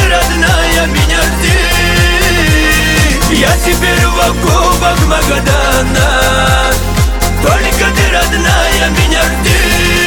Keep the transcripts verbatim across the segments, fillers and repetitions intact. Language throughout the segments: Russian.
родная, меня жди. Я теперь в оковах Магадана, только ты, родная, меня жди.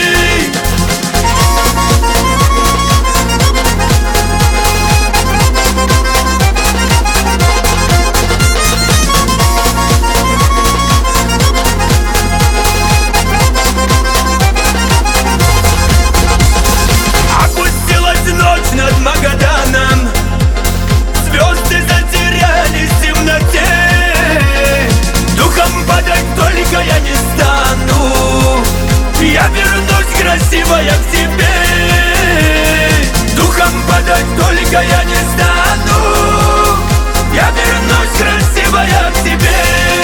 Над Магаданом звезды затерялись в темноте. Духом падать только я не стану, я вернусь красивая к тебе. Духом падать только я не стану, я вернусь красивая к тебе.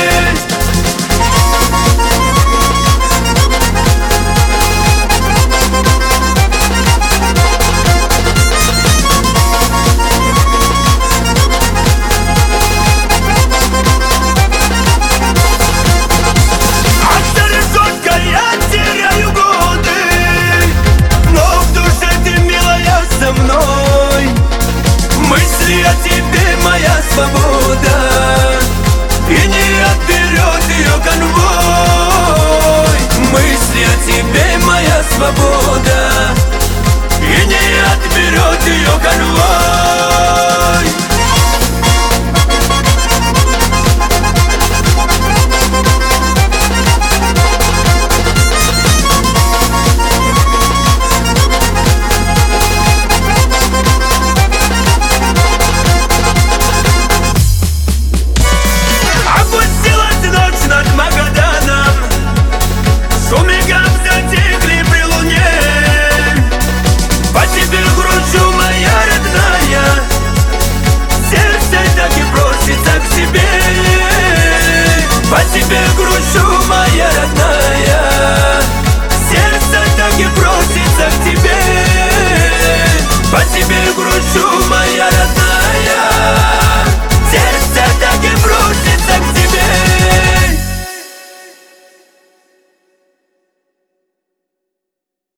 Мысли о тебе моя свобода, и не отберет ее конвой. Мысли о тебе моя свобода, и не отберет ее конвой. По тебе грущу, моя родная.